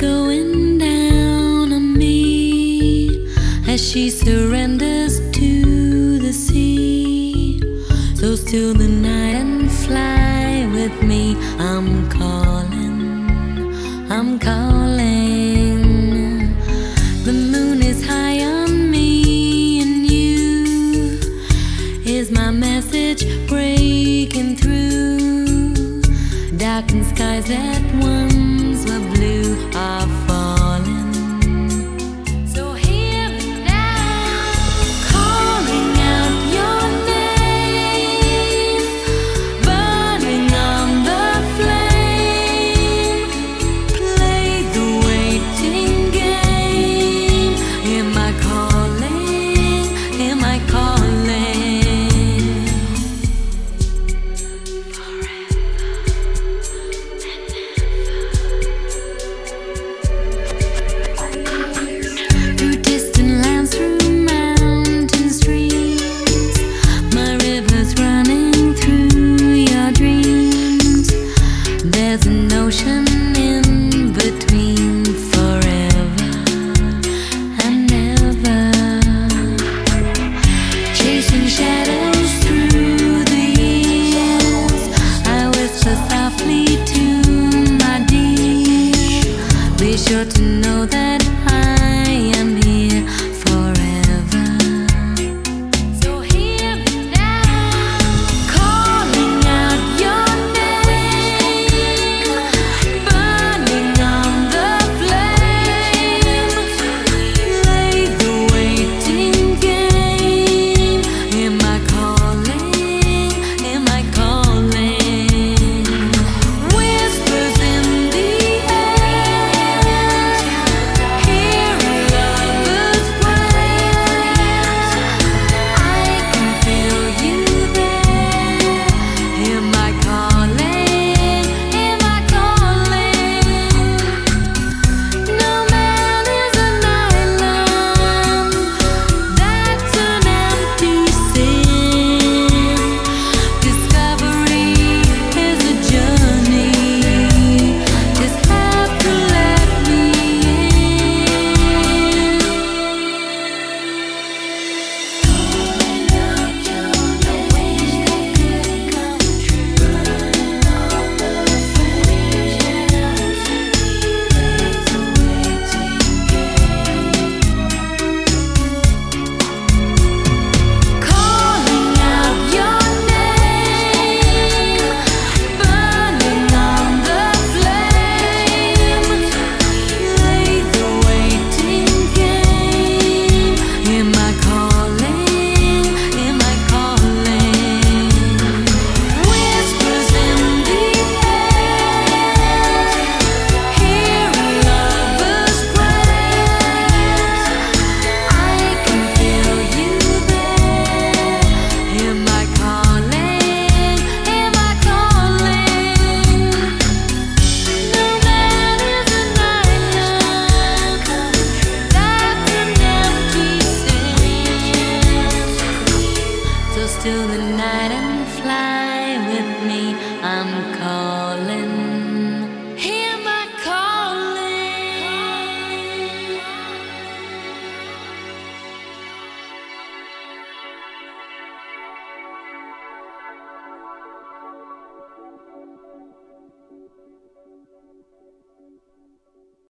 going down on me as she surrenders to the sea. So still the night and fly with me. I'm calling, I'm calling. The moon is high on me, and you is my message breaking through. Darkened skies that once were blue are falling. So hear me now, calling out your name, burning on the flame. Play the waiting game. Am I calling? Am I calling? There's an ocean in between forever and ever, chasing shadows through the years. I whisper softly to my dear, be sure to know that I am here forever. So hear me now, calling out your till the night and fly with me. I'm calling.